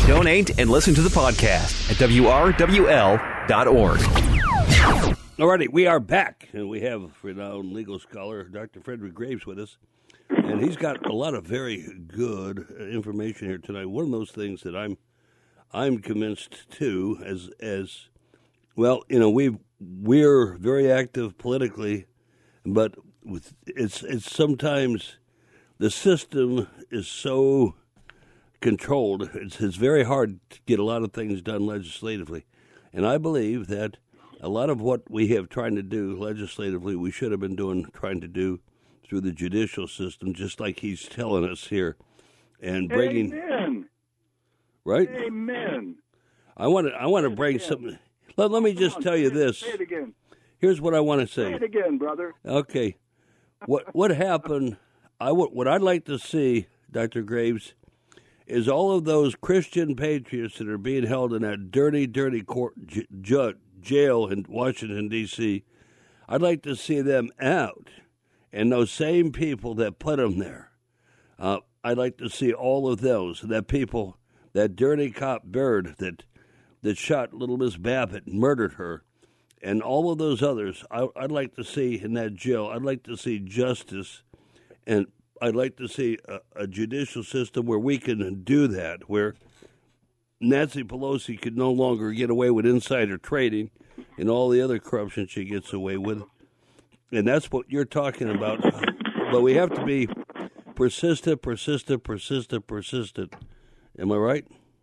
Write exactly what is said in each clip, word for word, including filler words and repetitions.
Donate and listen to the podcast at W R W L dot org. All righty, we are back, and we have renowned legal scholar Doctor Frederick Graves with us, and he's got a lot of very good information here tonight. One of those things that I'm I'm convinced too, as as well, you know, we we're very active politically, but with, it's it's sometimes the system is so controlled. It's it's very hard to get a lot of things done legislatively, and I believe that a lot of what we have trying to do legislatively, we should have been doing, trying to do through the judicial system, just like he's telling us here, and bringing. Amen. Right. Amen. I want to. I want to bring something. Let, let me Come just on, tell you say, this. Say it again. Here's what I want to say. Say it again, brother. Okay. What what happened? I what what I'd like to see, Doctor Graves, is all of those Christian patriots that are being held in that dirty, dirty court j- ju- jail in Washington, D C I'd like to see them out, and those same people that put them there. Uh, I'd like to see all of those, that people, that dirty cop Bird that that shot little Miss Babbitt and murdered her, and all of those others. I, I'd like to see in that jail. I'd like to see justice, and I'd like to see a, a judicial system where we can do that, where Nancy Pelosi could no longer get away with insider trading and all the other corruption she gets away with. And that's what you're talking about. But we have to be persistent, persistent, persistent, persistent. Am I right?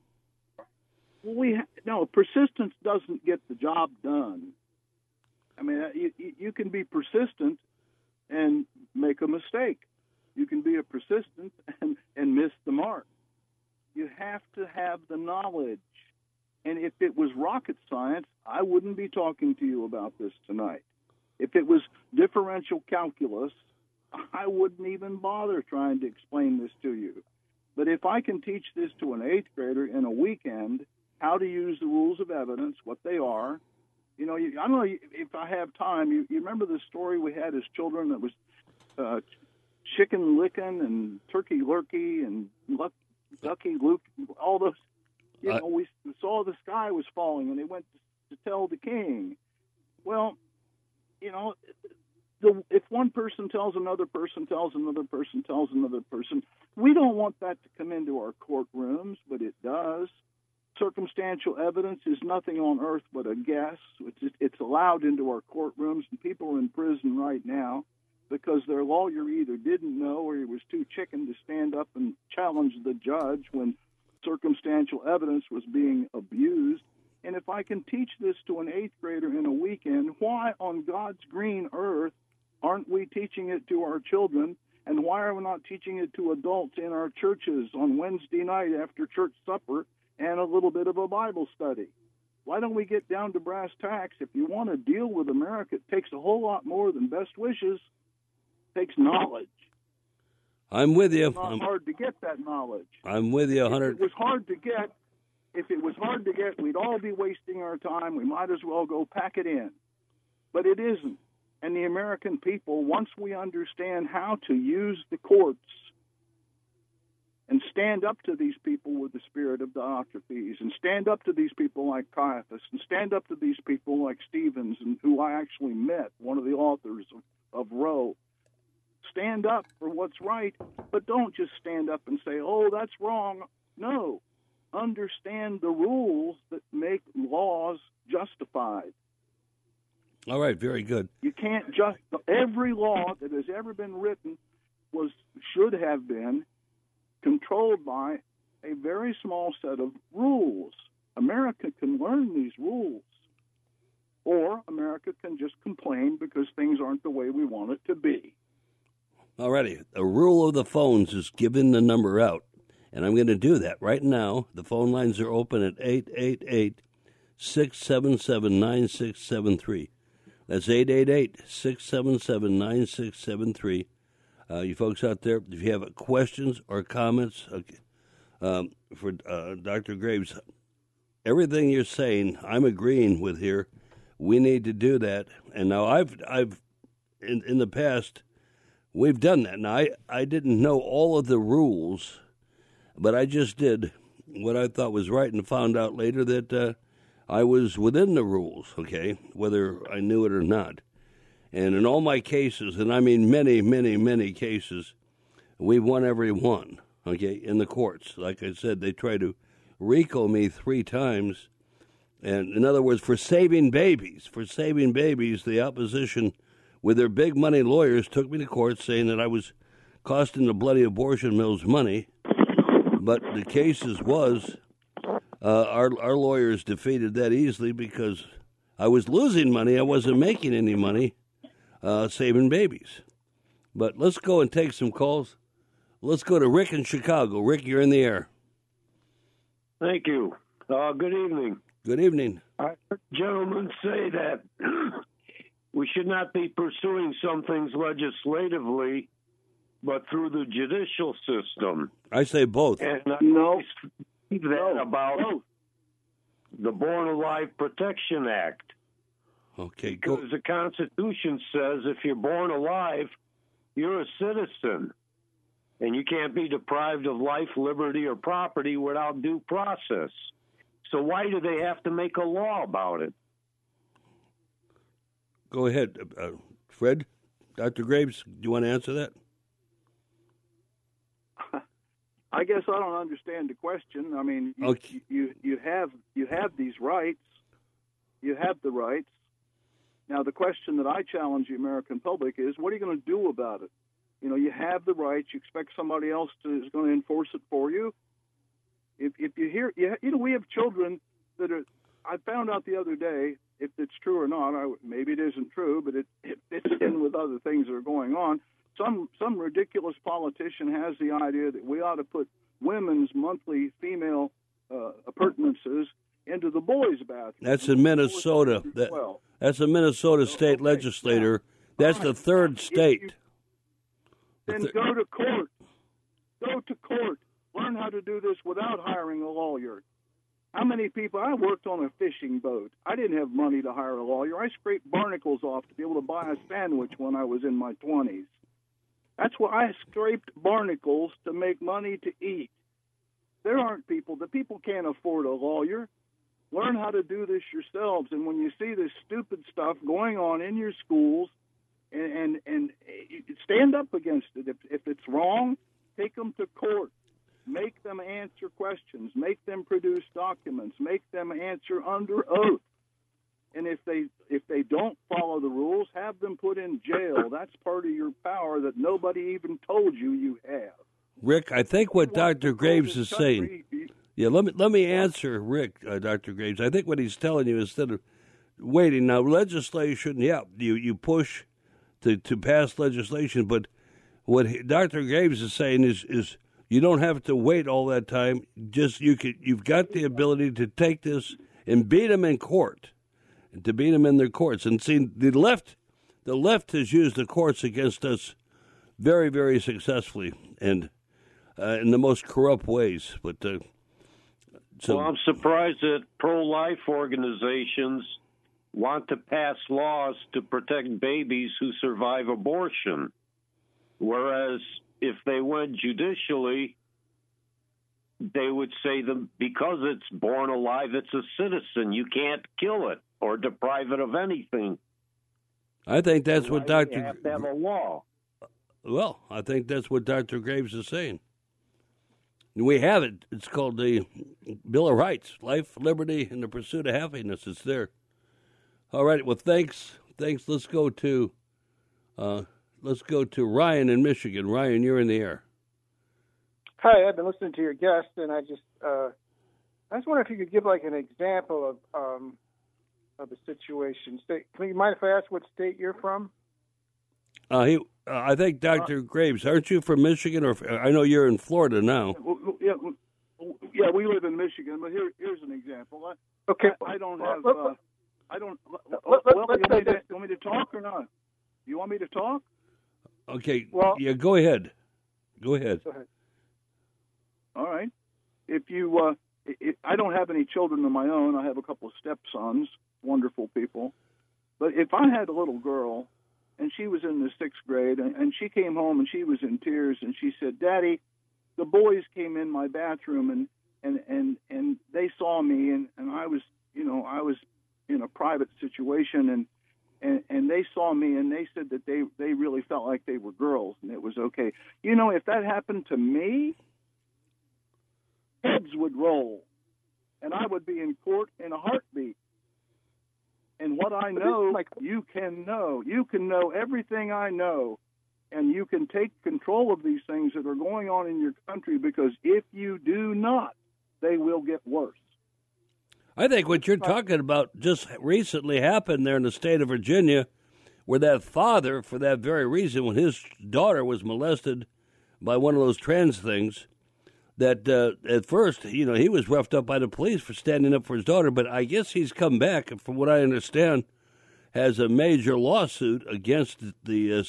We ha- no persistence doesn't get the job done. I mean, you, you can be persistent and make a mistake. You can be a persistent and, and miss the mark. You have to have the knowledge. And if it was rocket science, I wouldn't be talking to you about this tonight. If it was differential calculus, I wouldn't even bother trying to explain this to you. But if I can teach this to an eighth grader in a weekend, how to use the rules of evidence, what they are, you know, you, I don't know if I have time. You, you remember the story we had as children that was uh, chicken licking and turkey lurkey and luck, ducky luke, all those. You know, we saw the sky was falling, and they went to, to tell the king. Well, you know, the, if one person tells another person, tells another person, tells another person, we don't want that to come into our courtrooms, but it does. Circumstantial evidence is nothing on earth but a guess. It's, it's allowed into our courtrooms, and people are in prison right now because their lawyer either didn't know or he was too chicken to stand up and challenge the judge when circumstantial evidence was being abused. And if I can teach this to an eighth grader in a weekend, why on God's green earth aren't we teaching it to our children? And why are we not teaching it to adults in our churches on Wednesday night after church supper and a little bit of a Bible study? Why don't we get down to brass tacks? If you want to deal with America, it takes a whole lot more than best wishes. It takes knowledge. I'm with you. It's not I'm, hard to get that knowledge. I'm with you one hundred. If it was hard to get, if it was hard to get, we'd all be wasting our time. We might as well go pack it in. But it isn't. And the American people, once we understand how to use the courts and stand up to these people with the spirit of Diotrephes, and stand up to these people like Caiaphas, and stand up to these people like Stevens, and who I actually met, one of the authors of, of Roe. Stand up for what's right, but don't just stand up and say, oh, that's wrong. No. Understand the rules that make laws justified. All right, very good. You can't just every law that has ever been written was should have been controlled by a very small set of rules. America can learn these rules, or America can just complain because things aren't the way we want it to be. All righty. The rule of the phones is giving the number out, and I'm going to do that right now. The phone lines are open at eight eight eight, six seven seven, nine six seven three. That's eight eight eight, six seven seven, nine six seven three. Uh, you folks out there, if you have questions or comments okay, um, for uh, Doctor Graves, everything you're saying, I'm agreeing with here. We need to do that. And now I've, I've, in, in the past, we've done that. Now, I, I didn't know all of the rules, but I just did what I thought was right and found out later that uh, I was within the rules, okay, whether I knew it or not. And in all my cases, and I mean many, many, many cases, we've won every one, okay, in the courts. Like I said, they tried to RICO me three times. And in other words, for saving babies, for saving babies, the opposition, with their big money lawyers, took me to court saying that I was costing the bloody abortion mills money. But the cases was, uh, our our lawyers defeated that easily because I was losing money. I wasn't making any money uh, saving babies. But let's go and take some calls. Let's go to Rick in Chicago. Rick, you're in the air. Thank you. Uh, good evening. Good evening. I heard gentlemen say that we should not be pursuing some things legislatively, but through the judicial system. I say both. And I No. see that No. about No. the Born Alive Protection Act. Okay, go. Because the Constitution says if you're born alive, you're a citizen. And you can't be deprived of life, liberty, or property without due process. So why do they have to make a law about it? Go ahead, uh, Fred. Doctor Graves, do you want to answer that? I guess I don't understand the question. I mean, you, Okay. you you have you have these rights. You have the rights. Now, the question that I challenge the American public is, what are you going to do about it? You know, you have the rights. You expect somebody else to is going to enforce it for you. If if you hear, you, you know, we have children that are. I found out the other day, if it's true or not. I, maybe it isn't true, but it, it fits in with other things that are going on. Some some ridiculous politician has the idea that we ought to put women's monthly female uh, appurtenances into the boys' bathroom. That's in Minnesota. That, that's a Minnesota state okay. legislator. That's the third state. Then The th- go to court. Go to court. Learn how to do this without hiring a lawyer. How many people? I worked on a fishing boat. I didn't have money to hire a lawyer. I scraped barnacles off to be able to buy a sandwich when I was in my twenties. That's why I scraped barnacles to make money to eat. There aren't people. The people can't afford a lawyer. Learn how to do this yourselves. And when you see this stupid stuff going on in your schools, and and, and stand up against it. If, if it's wrong, take them to court. Make them answer questions. Make them produce documents. Make them answer under oath. And if they if they don't follow the rules, have them put in jail. That's part of your power that nobody even told you you have. Rick, I think what Doctor Graves is Country, saying. Yeah, let me let me answer Rick, uh, Doctor Graves. I think what he's telling you, instead of waiting now, legislation. Yeah, you you push to to pass legislation, but what he, Doctor Graves is saying is is you don't have to wait all that time. Just you could you've got the ability to take this and beat them in court. To beat them in their courts. And see, the left, the left has used the courts against us very, very successfully and uh, in the most corrupt ways. But uh, so, well, I'm surprised that pro-life organizations want to pass laws to protect babies who survive abortion, whereas if they went judicially, they would say that because it's born alive, it's a citizen. You can't kill it or deprive it of anything. I think that's what Why do Doctor you have to have a law. Well, I think that's what Doctor Graves is saying. We have it. It's called the Bill of Rights: life, liberty, and the pursuit of happiness. It's there. All right. Well, thanks. Thanks. Let's go to uh, let's go to Ryan in Michigan. Ryan, you're in the air. Hi, I've been listening to your guest, and I just uh, I just wonder if you could give like an example of um, of a situation. State, can you mind if I ask what state you're from? Uh, he, uh, I think Doctor Uh, Graves, aren't you from Michigan? Or I know you're in Florida now. Yeah, yeah, we live in Michigan, but here, here's an example. I, Okay, I, I don't have. Let- Uh, I don't. let- Well, let- you let's want, say me to, this. you want me to talk or not? You want me to talk? Okay. Well- yeah. Go ahead. Go ahead. Go ahead. All right. If you, uh, it, I don't have any children of my own. I have a couple of stepsons, wonderful people. But if I had a little girl, and she was in the sixth grade, and, and she came home and she was in tears, and she said, "Daddy, the boys came in my bathroom and and and and they saw me, and, and I was, you know, I was in a private situation, and, and and they saw me, and they said that they they really felt like they were girls, and it was okay. You know, if that happened to me, heads would roll, and I would be in court in a heartbeat. And what I know, you can know. You can know everything I know, and you can take control of these things that are going on in your country, because if you do not, they will get worse. I think what you're talking about just recently happened there in the state of Virginia, where that father, for that very reason, when his daughter was molested by one of those trans things, that uh, at first, you know, he was roughed up by the police for standing up for his daughter, but I guess he's come back, and from what I understand, has a major lawsuit against the uh,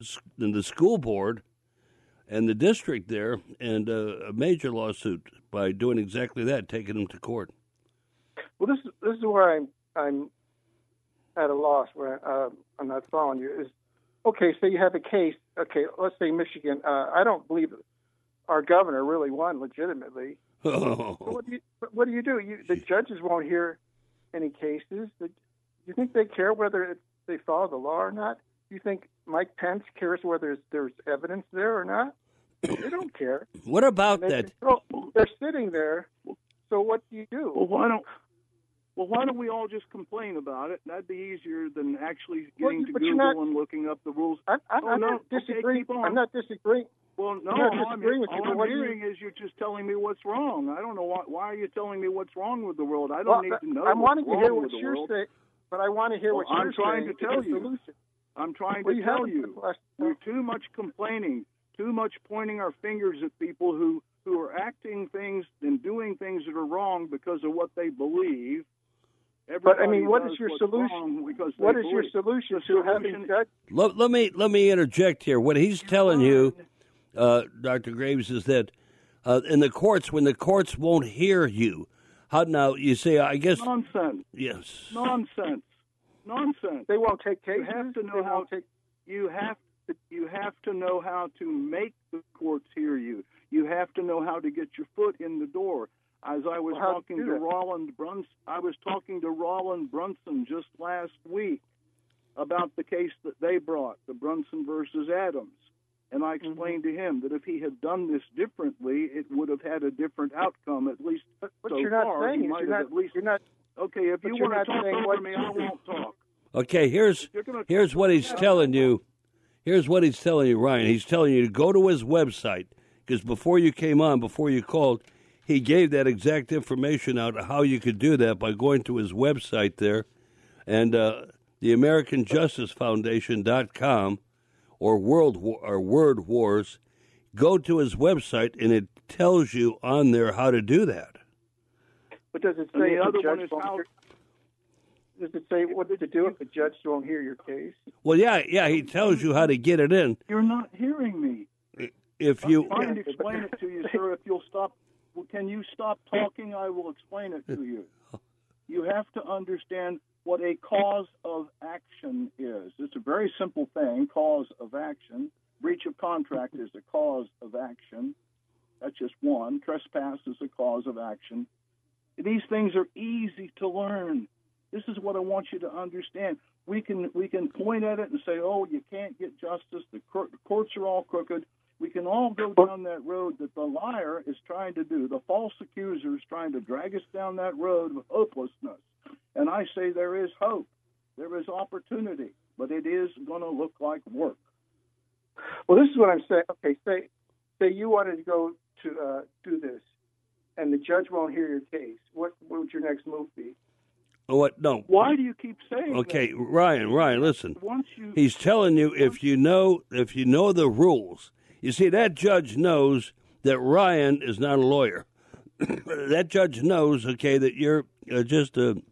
the school board and the district there, and uh, a major lawsuit by doing exactly that, taking him to court. Well, this is this is where I'm I'm at a loss, where uh, I'm not following you. Is okay. So you have a case. Okay, let's say Michigan. Uh, I don't believe our governor really won legitimately. Oh. So what do you what do you do? You, the judges won't hear any cases. Do you think they care whether it, they follow the law or not? Do you think Mike Pence cares whether there's evidence there or not? They don't care. What about they that? Control, they're sitting there. So what do you do? Well, why don't well why don't we all just complain about it? That'd be easier than actually getting well, to Google not, and looking up the rules. I'm, I'm, oh, I'm no. not disagreeing. Okay, I'm not disagreeing. Well, no, I'm not all I'm, disagreeing with you. all I'm what hearing you, is you're just telling me what's wrong. I don't know why. Why are you telling me what's wrong with the world? I don't well, need to know. I'm what's wanting to wrong hear with what the you're world. saying, but I want to hear well, what you're I'm trying saying. to tell you. Solution. I'm trying well, to you tell you. Last, You're too much complaining, too much pointing our fingers at people who, who are acting things and doing things that are wrong because of what they believe. Everybody but I mean, what is your solution? What is believe. your solution the to solution, having judge? Let, let me let me interject here. What he's telling you, uh, Doctor Graves, is that uh, in the courts, when the courts won't hear you, how now you say? I guess nonsense. Yes, nonsense, nonsense. They won't take cases. You have to know they how. Take... You have to. You have to know how to make the courts hear you. You have to know how to get your foot in the door. As I was well, talking to Roland Brunson, I was talking to Roland Brunson just last week about the case that they brought, the Brunson versus Adams, and I explained mm-hmm. to him that if he had done this differently, it would have had a different outcome. At least but, but so you're not far, saying he might you're have not, at least. You're not, okay, if you want to talk over me, I won't talk. Okay, here's here's what he's telling you. Here's what he's telling you, Ryan. He's telling you to go to his website, because before you came on, before you called, he gave that exact information out how you could do that by going to his website there, and uh, the American Justice Foundation dot com or World War, or Word Wars. Go to his website, and it tells you on there how to do that. But does it say the other the one judge is won't how? Hear, does it say what to do if the judge won't hear your case? Well, yeah, yeah, he tells you how to get it in. You're not hearing me. If you, I'm trying to explain it to you, sir. If you'll stop, can you stop talking? I will explain it to you. You have to understand what a cause of action is. It's a very simple thing, cause of action. Breach of contract is a cause of action. That's just one. Trespass is a cause of action. These things are easy to learn. This is what I want you to understand. We can we can point at it and say, oh, you can't get justice. The courts are all crooked. We can all go down that road that the liar is trying to do. The false accuser is trying to drag us down that road of hopelessness. And I say there is hope. There is opportunity. But it is going to look like work. Well, this is what I'm saying. Okay, say say you wanted to go to uh, do this, and the judge won't hear your case. What, what would your next move be? What? No. Why do you keep saying okay, that? Ryan, Ryan, listen. Once you, He's telling you if you know if you know the rules. You see, that judge knows that Ryan is not a lawyer. That judge knows, okay, that you're uh, just a,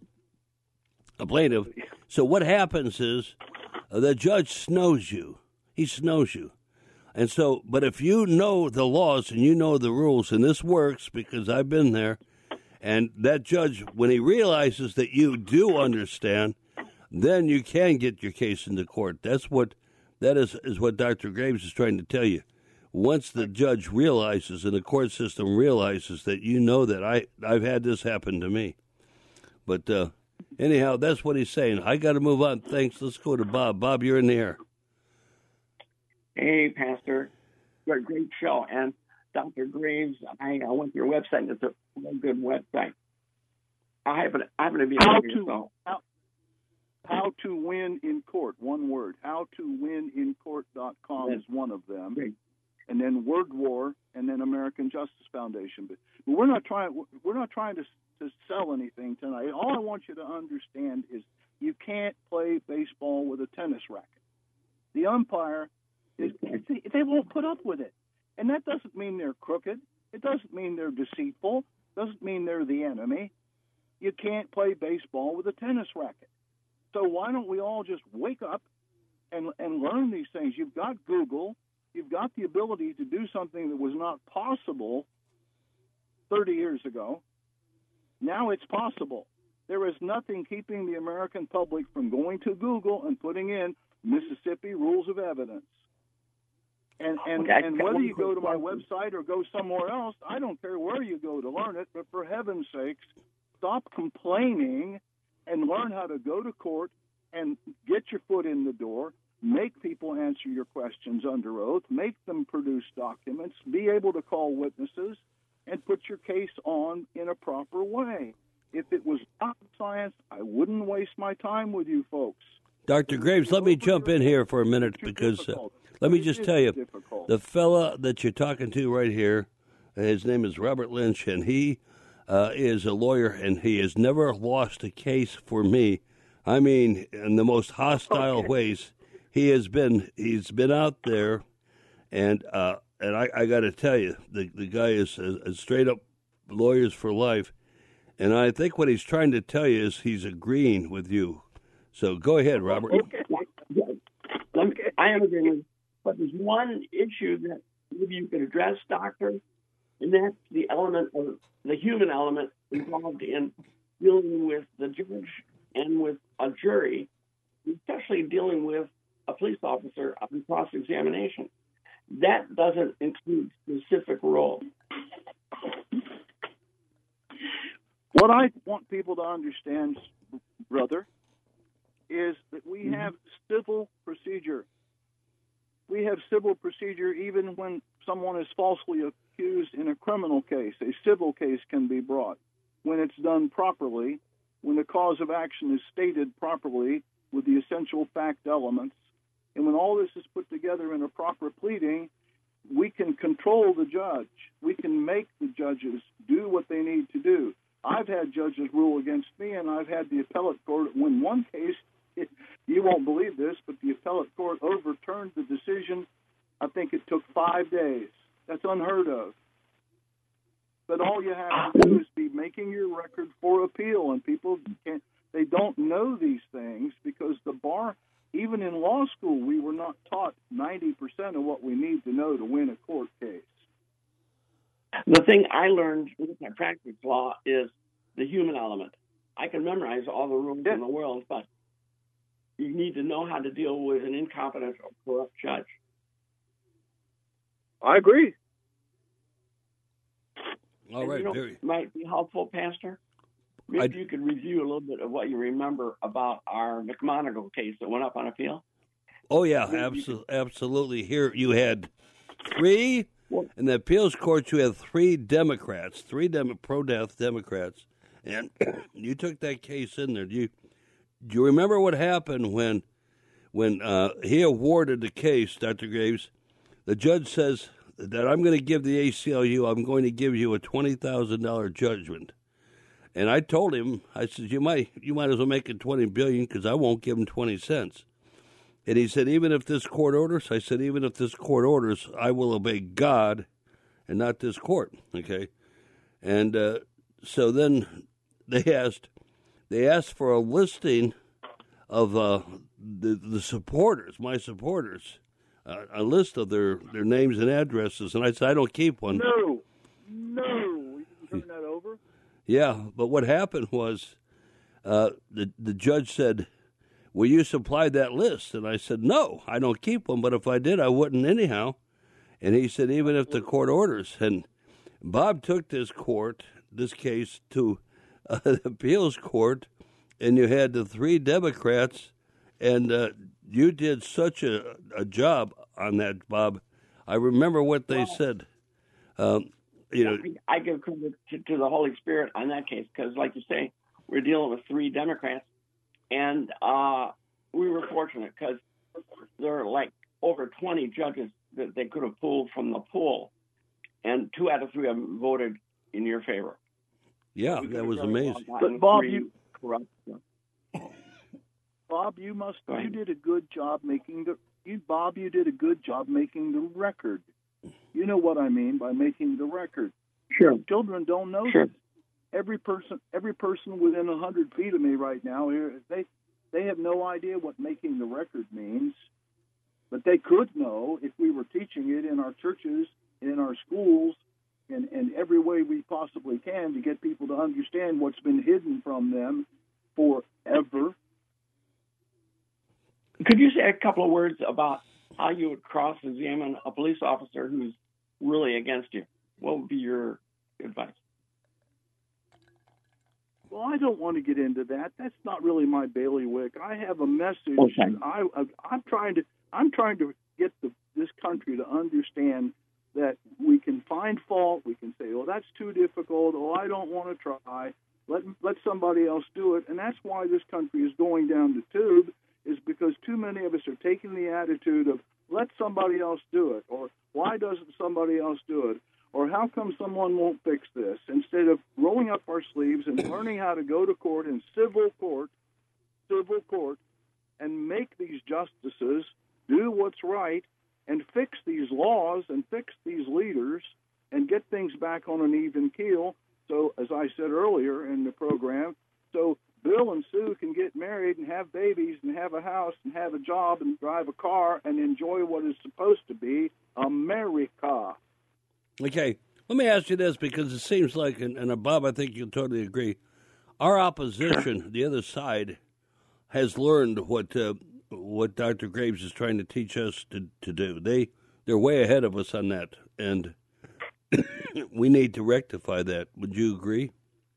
a plaintiff. So what happens is uh, the judge snows you. He snows you. And so, but if you know the laws and you know the rules, and this works because I've been there, and that judge, when he realizes that you do understand, then you can get your case into court. That's what that is, is what Doctor Graves is trying to tell you. once the judge realizes and the court system realizes that you know that I, I've had this happen to me. But uh, anyhow, that's what he's saying. I got to move on. Thanks. Let's go to Bob. Bob, you're in the air. Hey, Pastor. Great, great show. And Doctor Graves, I, I went to your website. It's a really good website. I happen, I happen to be How a to, yourself. how, how to win in court, one word. how to win in court dot com is one of them. Great. And then Word War, and then American Justice Foundation. But, but we're not trying. We're not trying to to sell anything tonight. All I want you to understand is you can't play baseball with a tennis racket. The umpire is they won't put up with it, and that doesn't mean they're crooked. It doesn't mean they're deceitful. It doesn't mean they're the enemy. You can't play baseball with a tennis racket. So why don't we all just wake up and and learn these things? You've got Google. You've got the ability to do something that was not possible thirty years ago. Now it's possible. There is nothing keeping the American public from going to Google and putting in Mississippi Rules of Evidence. And and, Okay, and whether you go to my website or go somewhere else, I don't care where you go to learn it, but for heaven's sakes, stop complaining and learn how to go to court and get your foot in the door. Make people answer your questions under oath, make them produce documents, be able to call witnesses, and put your case on in a proper way. If it was not science, I wouldn't waste my time with you folks. Doctor Graves, let me jump in here for a minute because uh, let me just tell you, the fella that you're talking to right here, his name is Robert Lynch, and he uh, is a lawyer, and he has never lost a case for me. I mean, in the most hostile Okay. ways. He has been he's been out there, and uh, and I, I got to tell you, the the guy is a, a straight up lawyers for life, and I think what he's trying to tell you is he's agreeing with you. So go ahead, Robert. Okay. Let me, I am agreeing, but there's one issue that maybe you could address, Doctor, and that's the element of the human element involved in dealing with the judge and with a jury, especially dealing with a police officer on cross-examination. That doesn't include specific roles. What I want people to understand, brother, is that we Mm-hmm. have civil procedure. We have civil procedure even when someone is falsely accused in a criminal case. A civil case can be brought when it's done properly, when the cause of action is stated properly with the essential fact elements. And when all this is put together in a proper pleading, we can control the judge. We can make the judges do what they need to do. I've had judges rule against me, and I've had the appellate court win one case. It, you won't believe this, but the appellate court overturned the decision. I think it took five days. That's unheard of. But all you have to do is be making your record for appeal, and people can't, they don't know these things because the bar, even in law school, we were not taught ninety percent of what we need to know to win a court case. The thing I learned with my practice law is the human element. I can memorize all the rules Yeah. in the world, but you need to know how to deal with an incompetent or corrupt judge. I agree. All And, right, you know, very. might be helpful, Pastor. Maybe I'd- you could review a little bit of what you remember about our McMonigle case that went up on appeal. Oh yeah, abso- absolutely. Here you had three in the appeals court. You had three Democrats, three Dem- pro-death Democrats, and you took that case in there. Do you do you remember what happened when when uh, he awarded the case, Doctor Graves? The judge says that I'm going to give the A C L U. I'm going to give you a twenty thousand dollar judgment. And I told him, I said, you might you might as well make it twenty billion because I won't give him twenty cents. And he said, even if this court orders, I said, even if this court orders, I will obey God and not this court. Okay, and uh, so then they asked they asked for a listing of uh, the the supporters, my supporters, uh, a list of their, their names and addresses, and I said, I don't keep one. No, no, we can turn that over. Yeah, but what happened was uh, the the judge said, will you supply that list? And I said, no, I don't keep one, but if I did, I wouldn't anyhow. And he said, even if the court orders, and Bob took this court, this case, to uh, the appeals court, and you had the three Democrats, and uh, you did such a, a job on that, Bob. I remember what they well, said. Um, you know, I give credit to, to the Holy Spirit on that case because, like you say, we're dealing with three Democrats, and uh, we were fortunate because there are like over twenty judges that they could have pulled from the pool, and two out of three of them voted in your favor. Yeah, that was amazing. But Bob, you, Bob, you must you did a good job making the you Bob, you did a good job making the record. You know what I mean by making the record. Sure. Children don't know sure. this. Every person, every person within a hundred feet of me right now, they they have no idea what making the record means. But they could know if we were teaching it in our churches, in our schools, in, in every way we possibly can to get people to understand what's been hidden from them forever. Could you say a couple of words about how you would cross-examine a police officer who's really against you? What would be your advice? Well, I don't want to get into that. That's not really my bailiwick. I have a message. Okay. I, I, I'm trying to. I'm trying to get the, this country to understand that we can find fault. We can say, "Oh, that's too difficult. Oh, I don't want to try. Let let somebody else do it." And that's why this country is going down the tube. Is because too many of us are taking the attitude of "Let somebody else do it," or "Why doesn't somebody else do it?" or "How come someone won't fix this?" Instead of rolling up our sleeves and learning how to go to court in civil court, civil court, and make these justices do what's right and fix these laws and fix these leaders and get things back on an even keel. So, as I said earlier in the program, so Bill and Sue can get married and have babies and have a house and have a job and drive a car and enjoy what is supposed to be America. Okay, let me ask you this, because it seems like, and, and Bob, I think you'll totally agree, our opposition, the other side, has learned what uh, what Doctor Graves is trying to teach us to, to do. They, they're way ahead of us on that, and we need to rectify that. Would you agree?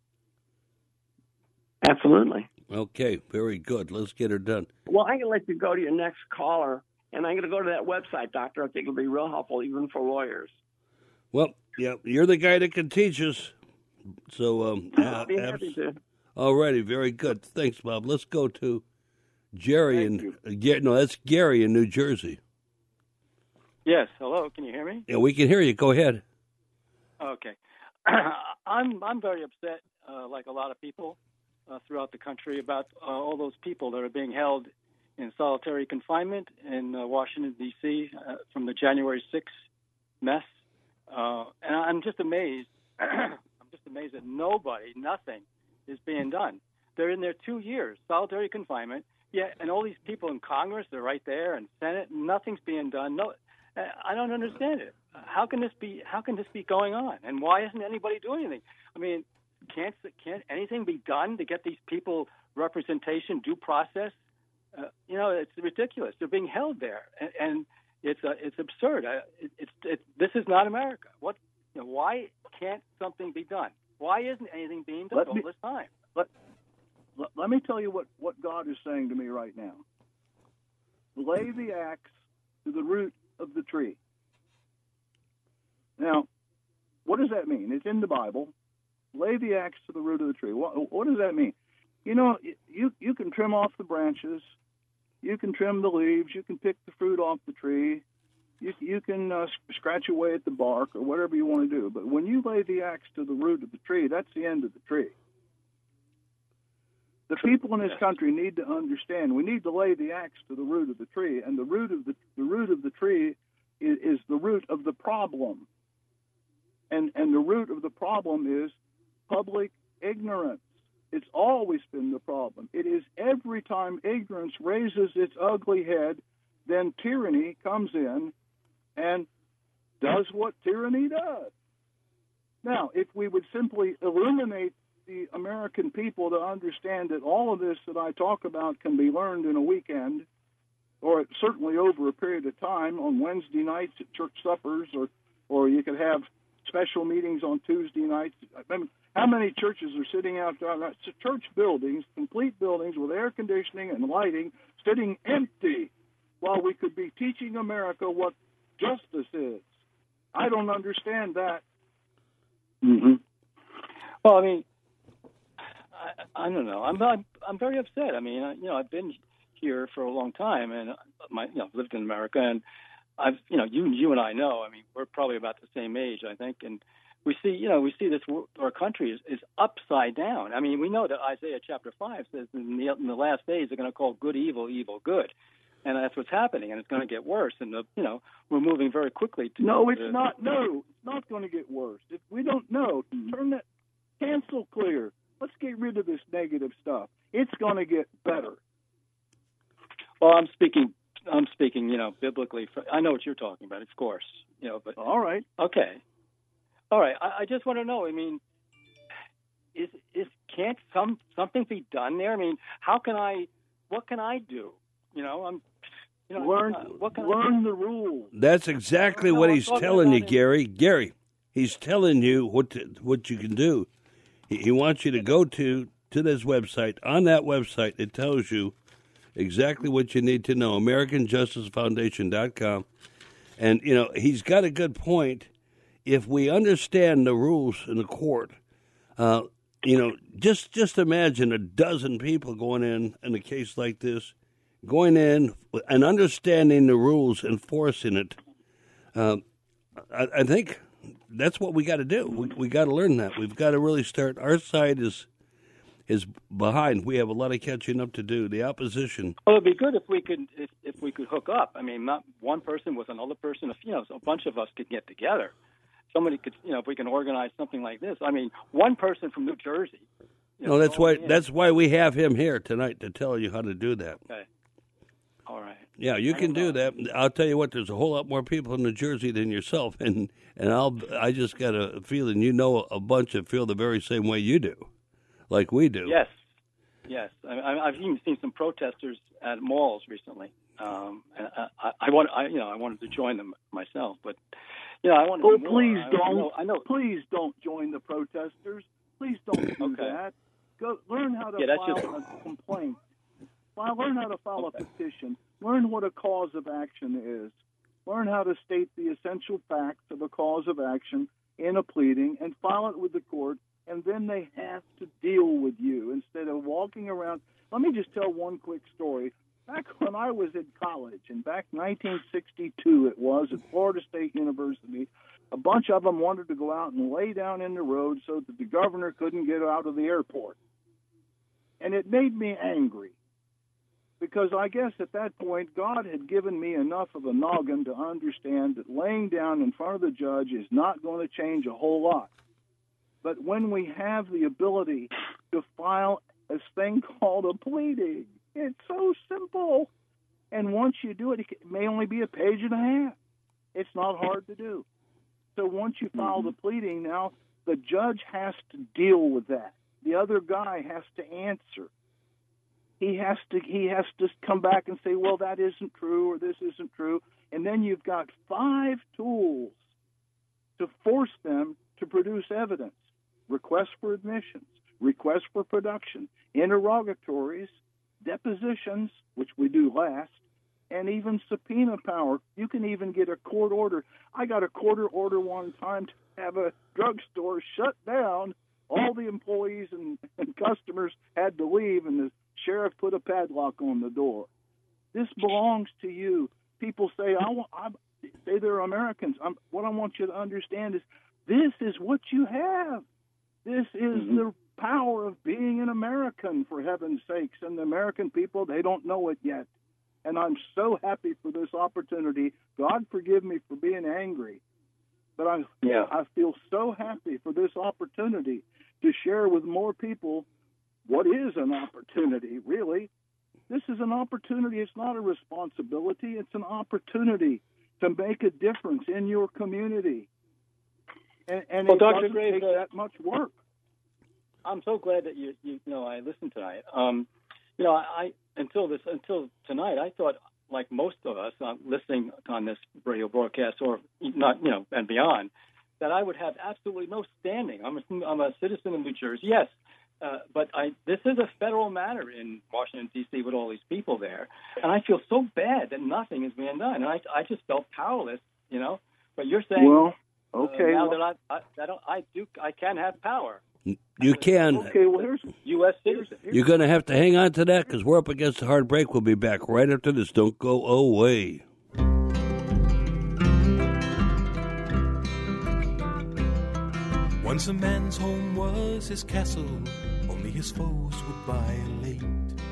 Absolutely. Okay, very good. Let's get her done. Well, I'm going to let you go to your next caller, and I'm going to go to that website, Doctor. I think it'll be real helpful, even for lawyers. Well, yeah, you're the guy that can teach us. So, um, I'll be happy abs- to. All righty, very good. Thanks, Bob. Let's go to Jerry in uh, no, that's Gary in New Jersey. Yes. Hello. Can you hear me? Yeah, we can hear you. Go ahead. Okay. I'm I'm very upset, uh, like a lot of people uh, throughout the country, about uh, all those people that are being held in solitary confinement in uh, Washington D C uh, from the January sixth mess. Uh, and I'm just amazed. I'm just amazed that nobody, nothing, is being done. They're in there two years, solitary confinement. Yeah, and all these people in Congress, they're right there, and Senate, nothing's being done. No, I don't understand it. How can this be? How can this be going on? And why isn't anybody doing anything? I mean, can't can't anything be done to get these people representation, due process? Uh, you know, it's ridiculous. They're being held there, and, and it's uh, it's absurd. Uh, it, it's it, this is not America. What? You know, why can't something be done? Why isn't anything being done let all me, this time? Let, let, let me tell you what, what God is saying to me right now. Lay the axe to the root of the tree. Now, what does that mean? It's in the Bible. Lay the axe to the root of the tree. What, what does that mean? You know, you, you can trim off the branches. You can trim the leaves. You can pick the fruit off the tree. You, you can uh, scratch away at the bark or whatever you want to do. But when you lay the axe to the root of the tree, that's the end of the tree. The people in this country need to understand we need to lay the axe to the root of the tree, and the root of the, the root of the tree is, is the root of the problem. And, and the root of the problem is public ignorance. It's always been the problem. It is every time ignorance raises its ugly head, then tyranny comes in and does what tyranny does. Now, if we would simply illuminate the American people to understand that all of this that I talk about can be learned in a weekend, or certainly over a period of time on Wednesday nights at church suppers, or, or you could have special meetings on Tuesday nights. I mean, how many churches are sitting out there? Church buildings, complete buildings with air conditioning and lighting, sitting empty while we could be teaching America what justice is. I don't understand that. Mm-hmm. Well, I mean, I, I don't know. I'm, I'm I'm very upset. I mean, I, you know, I've been here for a long time, and my you know lived in America, and I've you know you you and I know. I mean, we're probably about the same age, I think, and we see you know we see this our country is, is upside down. I mean, we know that Isaiah chapter five says in the, in the last days they're going to call good evil, evil good. And that's what's happening, and it's going to get worse. And the, you know, we're moving very quickly. To no, it's the, not. No, it's not going to get worse. If we don't know, turn that cancel clear. Let's get rid of this negative stuff. It's going to get better. Well, I'm speaking. I'm speaking. You know, biblically. For, I know what you're talking about, of course. You know, but all right. Okay. All right. I, I just want to know. I mean, is is can't some something be done there? I mean, how can I? What can I do? You know, I'm. You know, learn uh, what can learn I the rules. That's exactly no, what I'm he's telling you, him. Gary. Gary, he's telling you what to, what you can do. He, he wants you to go to to this website. On that website, it tells you exactly what you need to know. American Justice Foundation dot com. And, you know, he's got a good point. If we understand the rules in the court, uh, you know, just just imagine a dozen people going in in a case like this, going in and understanding the rules, enforcing it. Uh, I, I think that's what we got to do. We, we got to learn that. We've got to really start. Our side is is behind. We have a lot of catching up to do. The opposition. Well, it'd be good if we could if, if we could hook up. I mean, not one person with another person. If you know, a bunch of us could get together. Somebody could, you know, if we can organize something like this. I mean, one person from New Jersey. You know, no, that's why. in. That's why we have him here tonight to tell you how to do that. Okay. All right. Yeah, you I can do know. that. I'll tell you what. There's a whole lot more people in New Jersey than yourself, and and I'll. I just got a feeling you know a bunch that feel the very same way you do, like we do. Yes. Yes. I, I, I've even seen some protesters at malls recently. Um, and I, I, I want. I, you know, I wanted to join them myself, but. Yeah, I want to Oh, know please I, don't. I know, I know. Please don't join the protesters. Please don't do Okay. that. Go learn how to Yeah, that's file just- a complaint. File, learn how to file Okay. a petition. Learn what a cause of action is. Learn how to state the essential facts of a cause of action in a pleading and file it with the court, and then they have to deal with you instead of walking around. Let me just tell one quick story. Back when I was in college, and back nineteen sixty-two it was, at Florida State University, a bunch of them wanted to go out and lay down in the road so that the governor couldn't get out of the airport. And it made me angry, because I guess at that point God had given me enough of a noggin to understand that laying down in front of the judge is not going to change a whole lot. But when we have the ability to file a thing called a pleading, it's so simple. And once you do it, it may only be a page and a half. It's not hard to do. So once you file Mm-hmm. the pleading, now the judge has to deal with that. The other guy has to answer. He has to he has to come back and say, well, that isn't true or this isn't true. And then you've got five tools to force them to produce evidence. Request for admissions, request for production, interrogatories, depositions, which we do last, and even subpoena power. You can even get a court order. I got a court order one time to have a drugstore shut down. All the employees and, and customers had to leave, and the sheriff put a padlock on the door. This belongs to you. People say, I, want, I say they're Americans. I'm, what I want you to understand is this is what you have. This is mm-hmm. the power of being an American, for heaven's sakes. And the American people, they don't know it yet. And I'm so happy for this opportunity. God forgive me for being angry. But I, yeah. I feel so happy for this opportunity to share with more people what is an opportunity, really. This is an opportunity. It's not a responsibility. It's an opportunity to make a difference in your community. And, and well, it Doctor doesn't Graves, take uh, that much work. I'm so glad that you, you, you know, I listened tonight. Um, you know, I, I until this until tonight, I thought like most of us uh, listening on this radio broadcast, or not, you know, and beyond, that I would have absolutely no standing. I'm a, I'm a citizen of New Jersey, yes, uh, but I, this is a federal matter in Washington, D C with all these people there, and I feel so bad that nothing is being done, and I, I just felt powerless, you know. But you're saying, well, okay, uh, now well, that I, I, I don't, I do, I can have power. You can. Okay, well, here's U S citizen. You're going to have to hang on to that because we're up against a hard break. We'll be back right after this. Don't go away. Once a man's home was his castle, only his foes would violate.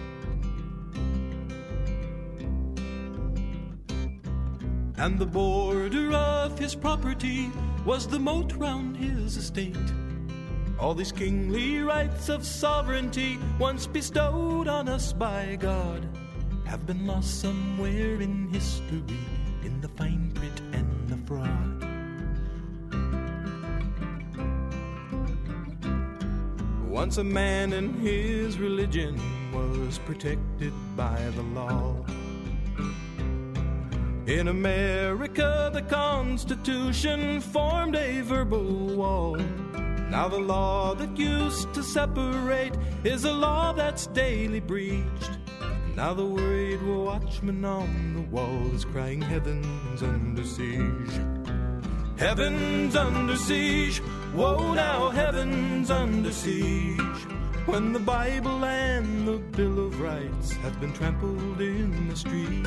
And the border of his property was the moat round his estate. All these kingly rights of sovereignty, once bestowed on us by God, have been lost somewhere in history, in the fine print and the fraud. Once a man and his religion was protected by the law. In America, the Constitution formed a verbal wall. Now the law that used to separate is a law that's daily breached. Now the worried watchman on the wall is crying, heaven's under siege. Heaven's under siege. Whoa, now heaven's under siege. When the Bible and the Bill of Rights have been trampled in the streets.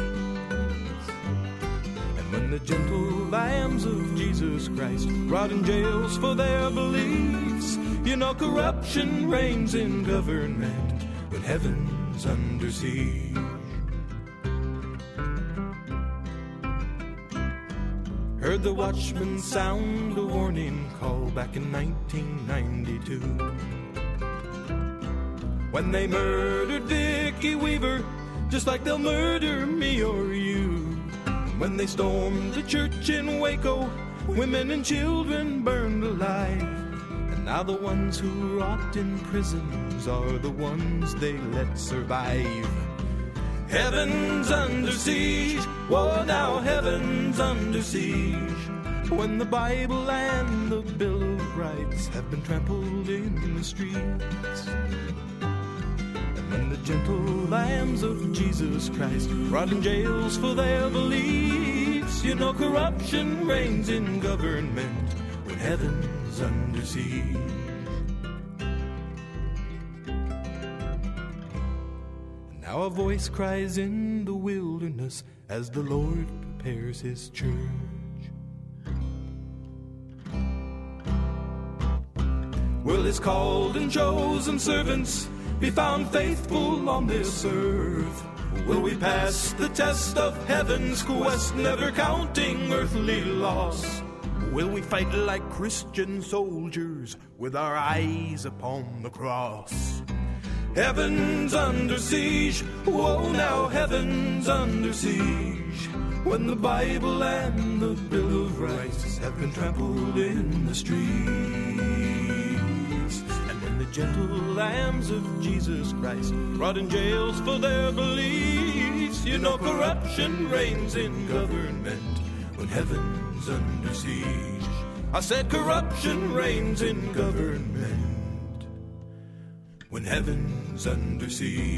When the gentle lambs of Jesus Christ rot in jails for their beliefs, you know corruption reigns in government when heaven's under siege. Heard the watchman sound a warning call back in nineteen ninety-two, when they murdered Dickie Weaver just like they'll murder me or you. When they stormed the church in Waco, women and children burned alive. And now the ones who rot in prisons are the ones they let survive. Heaven's under siege. Whoa, now heaven's under siege. When the Bible and the Bill of Rights have been trampled in the streets. When the gentle lambs of Jesus Christ rot in jails for their beliefs, you know corruption reigns in government when heaven's under siege. And now a voice cries in the wilderness as the Lord prepares his church. Will his called and chosen servants be found faithful on this earth? Will we pass the test of heaven's quest, never counting earthly loss? Will we fight like Christian soldiers with our eyes upon the cross? Heaven's under siege. Whoa, now heaven's under siege. When the Bible and the Bill of Rights have been trampled in the streets. The gentle lambs of Jesus Christ rot in jails for their beliefs. You know corruption reigns in government when heaven's under siege. I said corruption reigns in government when heaven's under siege.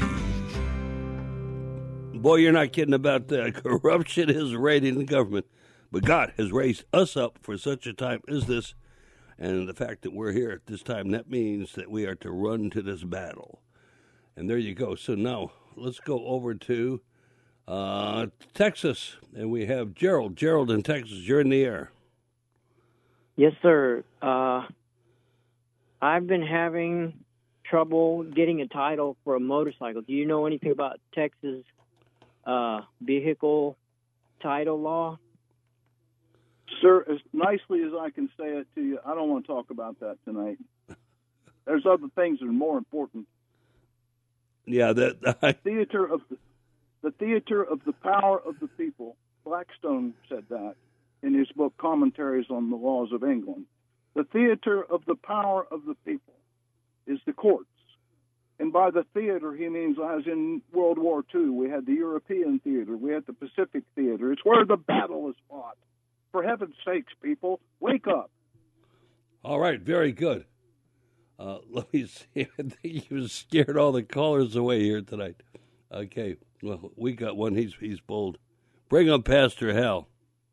Boy, you're not kidding about that. Corruption is reigning in government. But God has raised us up for such a time as this. And the fact that we're here at this time, that means that we are to run to this battle. And there you go. So now let's go over to uh, Texas. And we have Gerald. Gerald in Texas, you're in the air. Yes, sir. Uh, I've been having trouble getting a title for a motorcycle. Do you know anything about Texas uh, vehicle title law? Sir, as nicely as I can say it to you, I don't want to talk about that tonight. There's other things that are more important. Yeah, that I... theater of the, the theater of the power of the people. Blackstone said that in his book Commentaries on the Laws of England. The theater of the power of the people is the courts. And by the theater, he means as in World War Two. We had the European theater. We had the Pacific theater. It's where the battle is fought. For heaven's sakes, people, wake up. All right, very good. Uh, let me see. I think you scared all the callers away here tonight. Okay, well, we got one. He's he's bold. Bring up Pastor Hal.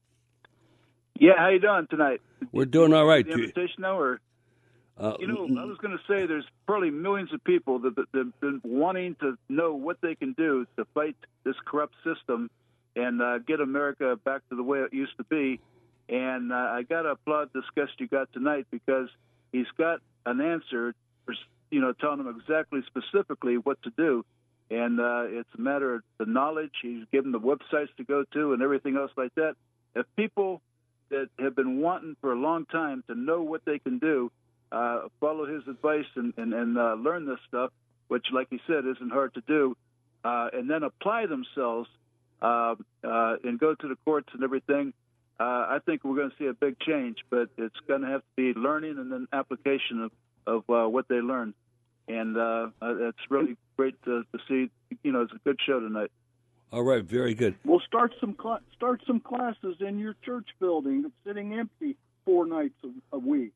Yeah, how you doing tonight? We're doing all right. The invitation now, or uh, you know, I was going to say there's probably millions of people that that have been wanting to know what they can do to fight this corrupt system and uh, get America back to the way it used to be. And uh, I got to applaud this guest you got tonight because he's got an answer, for, you know, telling them exactly, specifically what to do. And uh, it's a matter of the knowledge. He's given the websites to go to and everything else like that. If people that have been wanting for a long time to know what they can do, uh, follow his advice and, and, and uh, learn this stuff, which, like he said, isn't hard to do, uh, and then apply themselves uh, uh, and go to the courts and everything, uh, I think we're going to see a big change. But it's going to have to be learning and then application of, of uh, what they learned. And uh, it's really great to, to see. You know, it's a good show tonight. All right, very good. We'll start some cl- start some classes in your church building that's sitting empty four nights a, a week.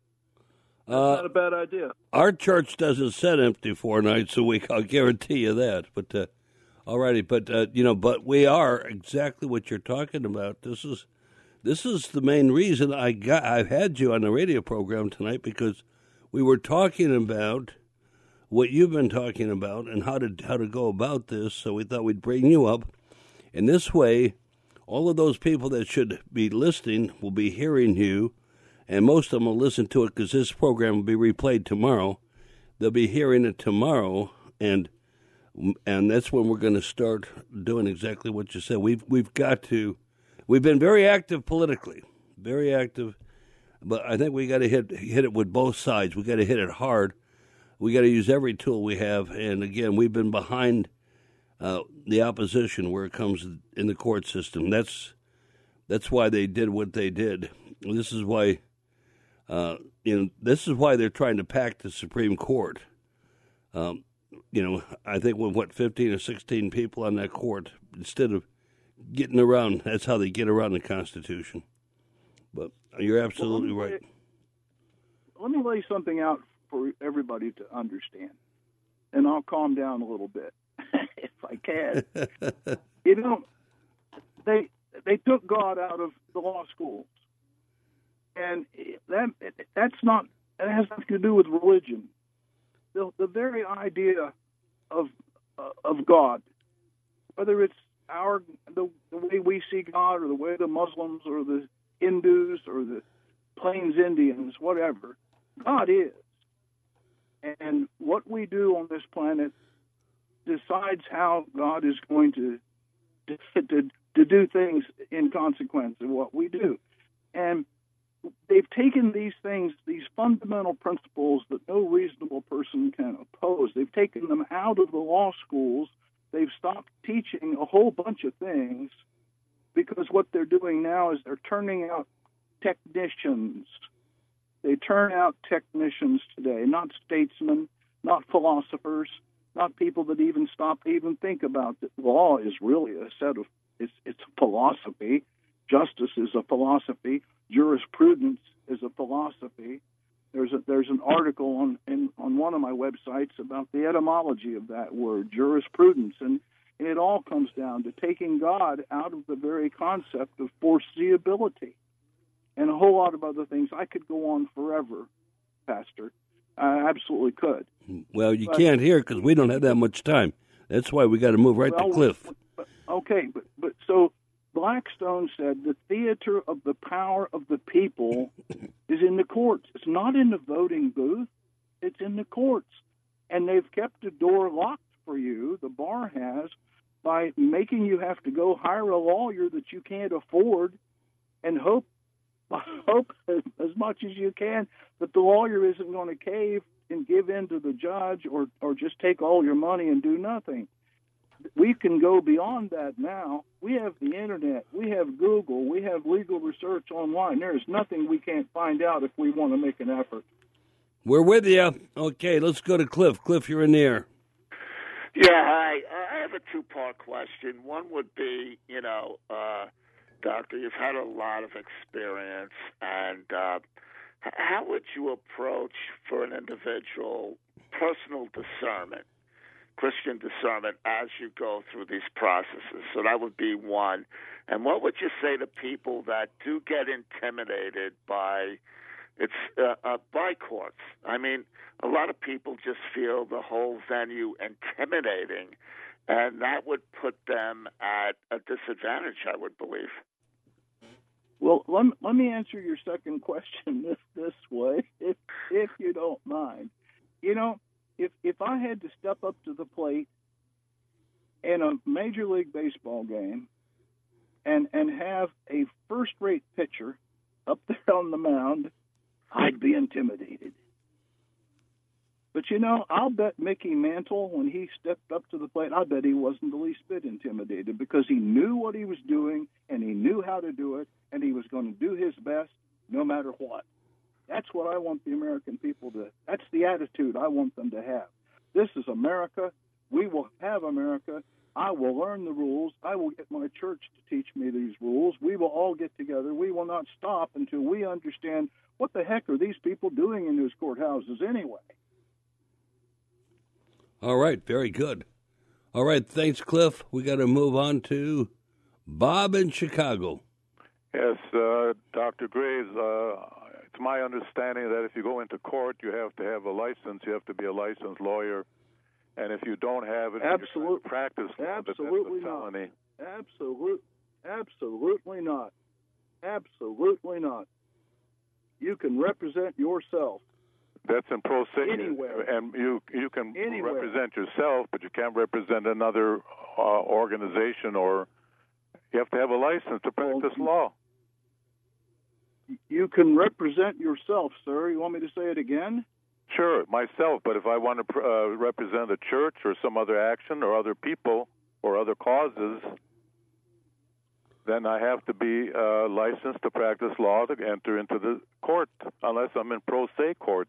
That's uh, not a bad idea. Our church doesn't sit empty four nights a week. I'll guarantee you that. But uh, all righty, but uh, you know, but we are exactly what you're talking about. This is this is the main reason I got I've had you on the radio program tonight, because we were talking about what you've been talking about and how to how to go about this. So we thought we'd bring you up, and this way, all of those people that should be listening will be hearing you, and most of them will listen to it because this program will be replayed tomorrow. They'll be hearing it tomorrow, and and that's when we're going to start doing exactly what you said. We've we've got to. We've been very active politically, very active, but I think we got to hit hit it with both sides. We got to hit it hard. We got to use every tool we have, and again, we've been behind uh, the opposition where it comes in the court system. That's that's why they did what they did. This is why, uh, you know, this is why they're trying to pack the Supreme Court. Um, you know, I think with what fifteen or sixteen people on that court, instead of getting around, that's how they get around the Constitution. But you're absolutely well, let right. Me, let me lay something out for everybody to understand, and I'll calm down a little bit if I can. You know, they they took God out of the law schools, and that that's not that has nothing to do with religion. The the very idea of uh, of God, whether it's our the, the way we see God, or the way the Muslims or the Hindus or the Plains Indians, whatever, God is. And what we do on this planet decides how God is going to, to to do things in consequence of what we do. And they've taken these things, these fundamental principles that no reasonable person can oppose, they've taken them out of the law schools. They've stopped teaching a whole bunch of things, because what they're doing now is they're turning out technicians. They turn out technicians today, not statesmen, not philosophers, not people that even stop to even think about that law is really a set of, it's, it's a philosophy. Justice is a philosophy. Jurisprudence is a philosophy. There's a, there's an article on in, on one of my websites about the etymology of that word, jurisprudence, and, and it all comes down to taking God out of the very concept of foreseeability. And a whole lot of other things. I could go on forever, Pastor. I absolutely could. Well, you but, can't hear because we don't have that much time. That's why we got to move right well, to Cliff. But, okay, but, but so Blackstone said the theater of the power of the people is in the courts. It's not in the voting booth. It's in the courts. And they've kept the door locked for you, the bar has, by making you have to go hire a lawyer that you can't afford and hope hope as much as you can that the lawyer isn't going to cave and give in to the judge or, or just take all your money and do nothing. We can go beyond that now. We have the Internet. We have Google. We have legal research online. There is nothing we can't find out if we want to make an effort. We're with you. Okay, let's go to Cliff. Cliff, you're in the air. Yeah, hi. Uh, I have a two-part question. One would be, you know, uh, Doctor, you've had a lot of experience, and uh, how would you approach for an individual personal discernment, Christian discernment, as you go through these processes? So that would be one. And what would you say to people that do get intimidated by it's uh, uh, by courts? I mean, a lot of people just feel the whole venue intimidating, and that would put them at a disadvantage, I would believe. Well, let me, let me answer your second question this, this way, if if you don't mind. You know, if if I had to step up to the plate in a Major League Baseball game and and have a first-rate pitcher up there on the mound, I'd be intimidated. But, you know, I'll bet Mickey Mantle, when he stepped up to the plate, I bet he wasn't the least bit intimidated because he knew what he was doing and he knew how to do it and he was going to do his best no matter what. That's what I want the American people to, that's the attitude I want them to have. This is America. We will have America. I will learn the rules. I will get my church to teach me these rules. We will all get together. We will not stop until we understand what the heck are these people doing in those courthouses anyway. All right, very good. All right, thanks, Cliff. We got to move on to Bob in Chicago. Yes, uh, Doctor Graves, uh, it's my understanding that if you go into court, you have to have a license. You have to be a licensed lawyer. And if you don't have it, Absolute, you practice law, absolutely that's a felony. Not. Absolute, absolutely not. Absolutely not. You can represent yourself. That's in pro se, Anywhere. and you you can Anywhere. represent yourself, but you can't represent another uh, organization, or you have to have a license to practice well, law. You can represent yourself, sir. You want me to say it again? Sure, myself, but if I want to uh, represent a church or some other action or other people or other causes, then I have to be uh, licensed to practice law to enter into the court, unless I'm in pro se court.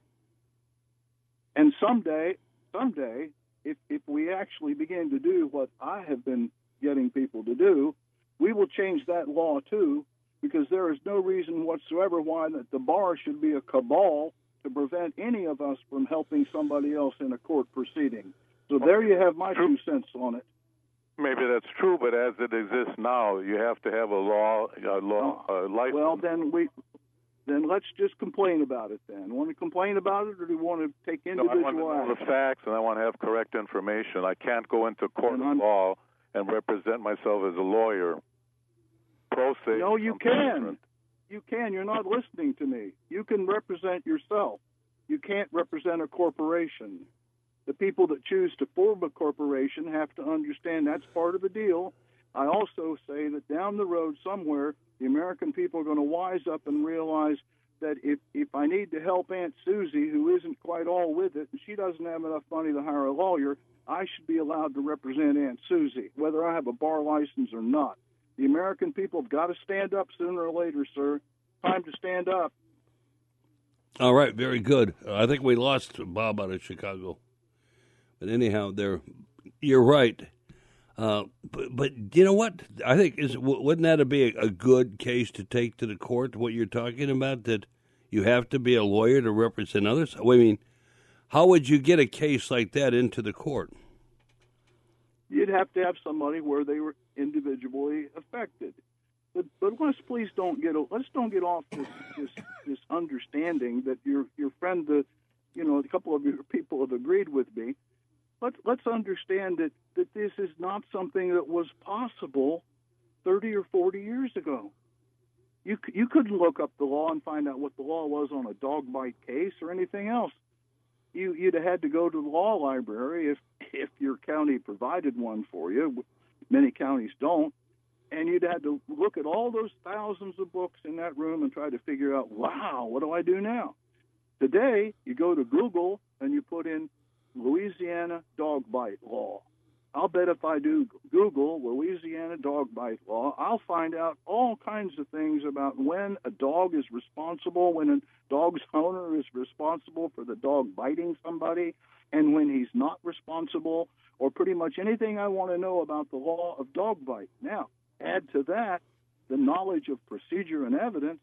And someday, someday, if if we actually begin to do what I have been getting people to do, we will change that law too, because there is no reason whatsoever why that the bar should be a cabal to prevent any of us from helping somebody else in a court proceeding. So there you have my two cents on it. Maybe that's true, but as it exists now, you have to have a law, a law uh, license. Well, then we, then let's just complain about it. Then want to complain about it, or do you want to take individual no, I want to know action? the facts, and I want to have correct information. I can't go into court of law and represent myself as a lawyer. Pro se. No, you can. Different. You can. You're not listening to me. You can represent yourself. You can't represent a corporation. The people that choose to form a corporation have to understand that's part of the deal. I also say that down the road somewhere, the American people are going to wise up and realize that if, if I need to help Aunt Susie, who isn't quite all with it, and she doesn't have enough money to hire a lawyer, I should be allowed to represent Aunt Susie, whether I have a bar license or not. The American people have got to stand up sooner or later, sir. Time to stand up. All right, very good. Uh, I think we lost Bob out of Chicago. But anyhow, there, you're right. Uh, but, but you know what? I think is wouldn't that be a, a good case to take to the court? What you're talking about, that you have to be a lawyer to represent others. I mean, how would you get a case like that into the court? You'd have to have somebody where they were individually affected. But, but let's please don't get let's don't get off this this, this understanding that your your friend, the you know, a couple of your people have agreed with me. Let's let's understand that, that this is not something that was possible thirty or forty years ago. You you couldn't look up the law and find out what the law was on a dog bite case or anything else. You you'd have had to go to the law library if if your county provided one for you. Many counties don't. And you'd had to look at all those thousands of books in that room and try to figure out, wow, what do I do now? Today, you go to Google and you put in Louisiana dog bite law, I'll bet if I do Google Louisiana dog bite law, I'll find out all kinds of things about when a dog is responsible, when a dog's owner is responsible for the dog biting somebody, and when he's not responsible, or pretty much anything I want to know about the law of dog bite. Now, add to that the knowledge of procedure and evidence,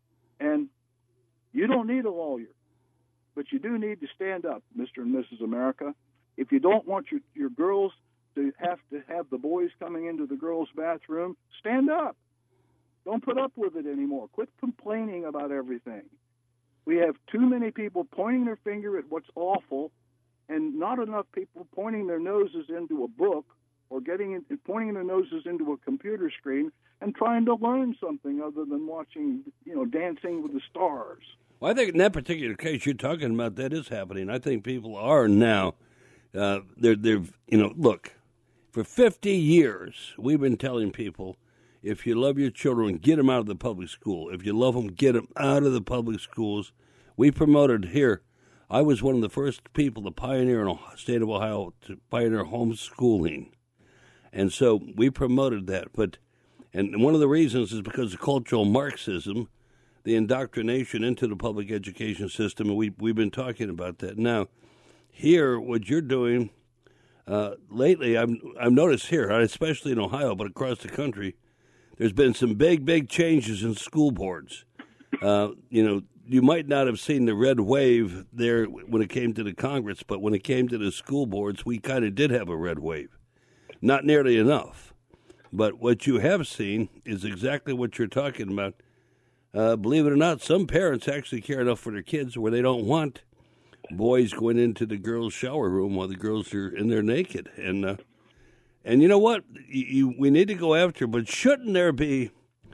and you don't need a lawyer, but you do need to stand up, Mister and Missus America. If you don't want your, your girls to have to have the boys coming into the girls' bathroom, stand up. Don't put up with it anymore. Quit complaining about everything. We have too many people pointing their finger at what's awful, and not enough people pointing their noses into a book or getting in, pointing their noses into a computer screen and trying to learn something other than watching, you know, Dancing with the Stars. Well, I think in that particular case you're talking about, that is happening. I think people are now, uh, they're, they're, you know, look, for fifty years we've been telling people, if you love your children, get them out of the public school. If you love them, get them out of the public schools. We promoted here. I was one of the first people to pioneer in the state of Ohio to pioneer homeschooling. And so we promoted that. But and one of the reasons is because of cultural Marxism, the indoctrination into the public education system, and we, we've been talking about that. Now, here, what you're doing uh, lately, I've, I've noticed here, especially in Ohio, but across the country, there's been some big, big changes in school boards. Uh, you know, you might not have seen the red wave there when it came to the Congress, but when it came to the school boards, we kind of did have a red wave. Not nearly enough. But what you have seen is exactly what you're talking about. Uh, believe it or not, some parents actually care enough for their kids where they don't want boys going into the girls' shower room while the girls are in there naked. And uh, and you know what? You, you, we need to go after, but shouldn't there be...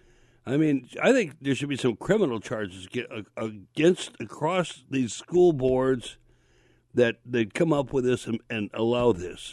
I mean, I think there should be some criminal charges against across these school boards that that come up with this and, and allow this.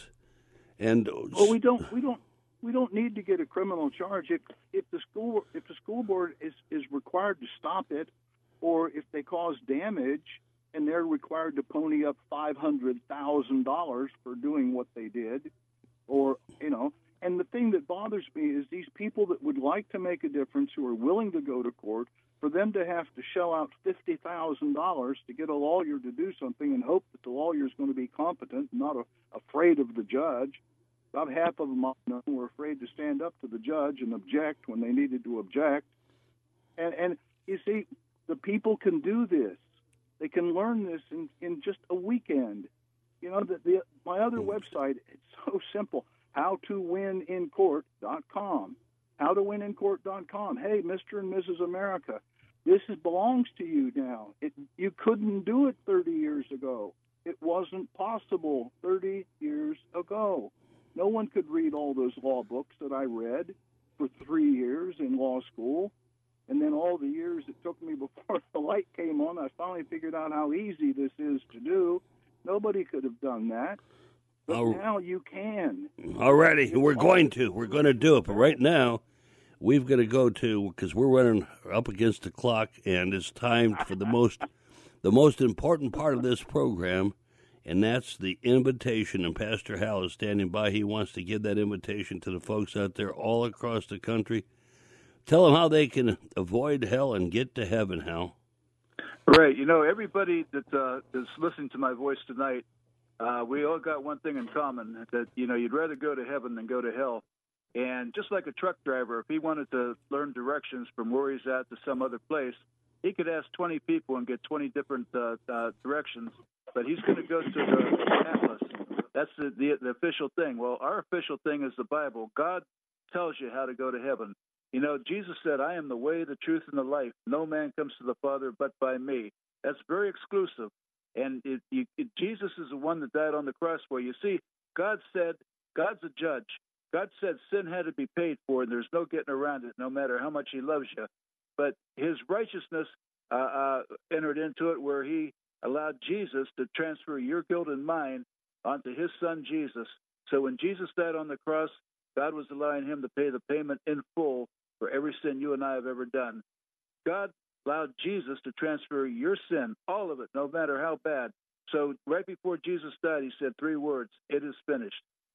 And well, we don't, we don't, we don't need to get a criminal charge if if the school if the school board is, is required to stop it, or if they cause damage and they're required to pony up five hundred thousand dollars for doing what they did, or you know. And the thing that bothers me is these people that would like to make a difference, who are willing to go to court, for them to have to shell out fifty thousand dollars to get a lawyer to do something and hope that the lawyer is going to be competent, not a, afraid of the judge. About half of them were afraid to stand up to the judge and object when they needed to object. And, and you see, the people can do this. They can learn this in, in just a weekend. You know, the, the, my other website, it's so simple. how to win in court dot com. how to win in court dot com. Hey, Mister and Missus America, this is, belongs to you now. It, you couldn't do it thirty years ago. It wasn't possible thirty years ago. No one could read all those law books that I read for three years in law school. And then all the years it took me before the light came on, I finally figured out how easy this is to do. Nobody could have done that. But oh, now you can. All righty, we're going to. We're going to do it. But right now, we've got to go to, because we're running up against the clock, and it's time for the most, the most important part of this program, and that's the invitation. And Pastor Hal is standing by. He wants to give that invitation to the folks out there all across the country. Tell them how they can avoid hell and get to heaven, Hal. Right. You know, everybody that uh, is listening to my voice tonight, Uh, we all got one thing in common, that, you know, you'd rather go to heaven than go to hell. And just like a truck driver, if he wanted to learn directions from where he's at to some other place, he could ask twenty people and get twenty different uh, uh, directions, but he's going to go to the atlas. That's the, the, the official thing. Well, our official thing is the Bible. God tells you how to go to heaven. You know, Jesus said, I am the way, the truth, and the life. No man comes to the Father but by me. That's very exclusive. And it, you, it, Jesus is the one that died on the cross for you. See, God said, God's a judge. God said sin had to be paid for, and there's no getting around it, no matter how much he loves you. But his righteousness uh, uh, entered into it, where he allowed Jesus to transfer your guilt and mine onto his son, Jesus. So when Jesus died on the cross, God was allowing him to pay the payment in full for every sin you and I have ever done. God allowed Jesus to transfer your sin, all of it, no matter how bad. So right before Jesus died, he said three words, it is finished.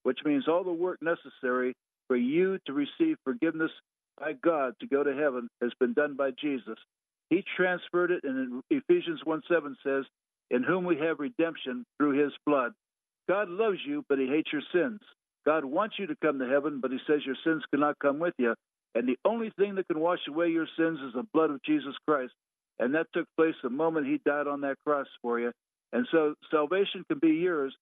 which means all the work necessary for you to receive forgiveness by God to go to heaven has been done by Jesus. He transferred it, and in Ephesians one seven says, in whom we have redemption through his blood. God loves you, but he hates your sins. God wants you to come to heaven, but he says your sins cannot come with you. And the only thing that can wash away your sins is the blood of Jesus Christ. And that took place the moment he died on that cross for you. And so salvation can be yours.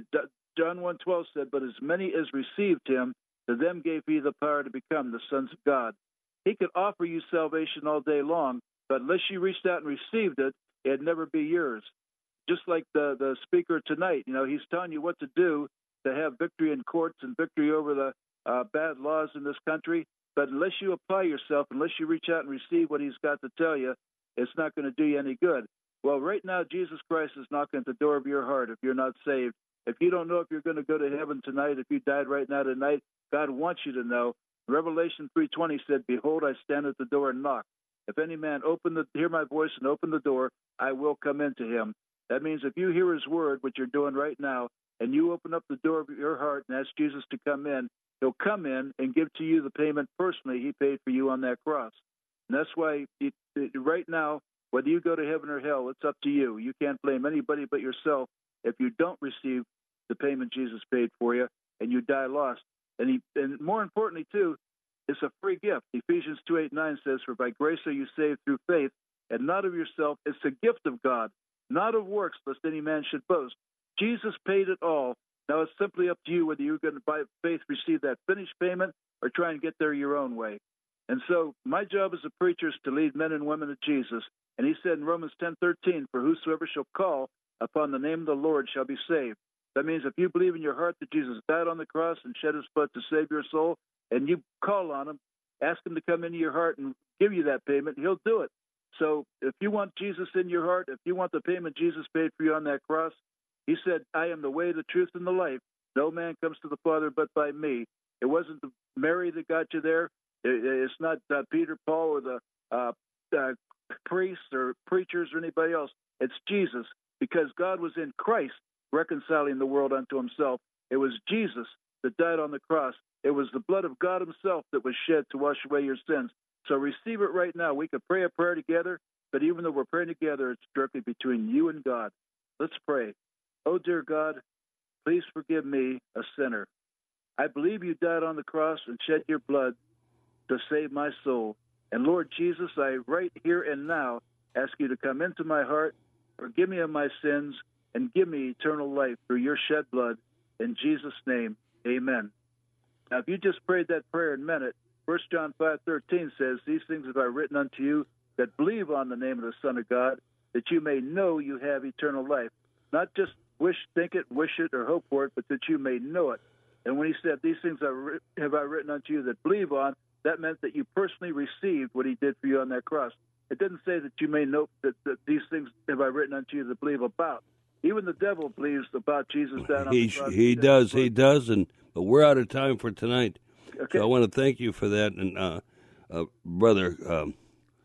John one twelve said, but as many as received him, to them gave he the power to become the sons of God. He could offer you salvation all day long, but unless you reached out and received it, it'd never be yours. Just like the, the speaker tonight, you know, he's telling you what to do to have victory in courts and victory over the uh, bad laws in this country. But unless you apply yourself, unless you reach out and receive what he's got to tell you, it's not going to do you any good. Well, right now, Jesus Christ is knocking at the door of your heart if you're not saved. If you don't know if you're going to go to heaven tonight, if you died right now tonight, God wants you to know. Revelation three twenty said, behold, I stand at the door and knock. If any man open the, hear my voice and open the door, I will come into him. That means if you hear his word, which you're doing right now, and you open up the door of your heart and ask Jesus to come in, he'll come in and give to you the payment personally he paid for you on that cross. And that's why it, it, right now, whether you go to heaven or hell, it's up to you. You can't blame anybody but yourself if you don't receive the payment Jesus paid for you and you die lost. And, he, and more importantly, too, it's a free gift. Ephesians two eight nine says, for by grace are you saved through faith, and not of yourself. It's a gift of God, not of works, lest any man should boast. Jesus paid it all. Now it's simply up to you whether you're going to, by faith, receive that finished payment or try and get there your own way. And so my job as a preacher is to lead men and women to Jesus. And he said in Romans ten thirteen, for whosoever shall call upon the name of the Lord shall be saved. That means if you believe in your heart that Jesus died on the cross and shed his blood to save your soul, and you call on him, ask him to come into your heart and give you that payment, he'll do it. So if you want Jesus in your heart, if you want the payment Jesus paid for you on that cross, he said, I am the way, the truth, and the life. No man comes to the Father but by me. It wasn't Mary that got you there. It's not uh, Peter, Paul, or the uh, uh, priests or preachers or anybody else. It's Jesus, because God was in Christ reconciling the world unto himself. It was Jesus that died on the cross. It was the blood of God himself that was shed to wash away your sins. So receive it right now. We could pray a prayer together, but even though we're praying together, it's directly between you and God. Let's pray. Oh, dear God, please forgive me, a sinner. I believe you died on the cross and shed your blood to save my soul. And Lord Jesus, I right here and now ask you to come into my heart, forgive me of my sins, and give me eternal life through your shed blood. In Jesus' name, amen. Now, if you just prayed that prayer and meant it, First John five thirteen says, these things have I written unto you that believe on the name of the Son of God, that you may know you have eternal life. Not just wish, think it, wish it, or hope for it, but that you may know it. And when he said, these things have I written unto you that believe on, that meant that you personally received what he did for you on that cross. It didn't say that you may know that, that these things have I written unto you that believe about. Even the devil believes about Jesus down on he, the cross. He does, he does, and but we're out of time for tonight. Okay. So I want to thank you for that, and uh, uh, brother, um,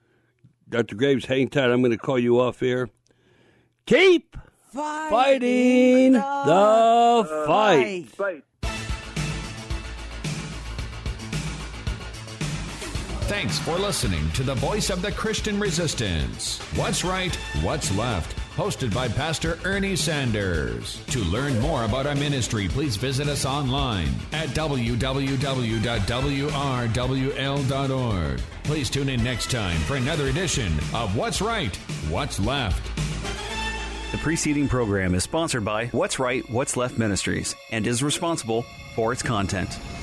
Doctor Graves, hang tight. I'm going to call you off air. Keep fighting, fighting the, the fight. fight. Thanks for listening to the Voice of the Christian Resistance. What's right, what's left? Hosted by Pastor Ernie Sanders. To learn more about our ministry, please visit us online at w w w dot w r w l dot org. Please tune in next time for another edition of What's Right, What's Left. The preceding program is sponsored by What's Right, What's Left Ministries and is responsible for its content.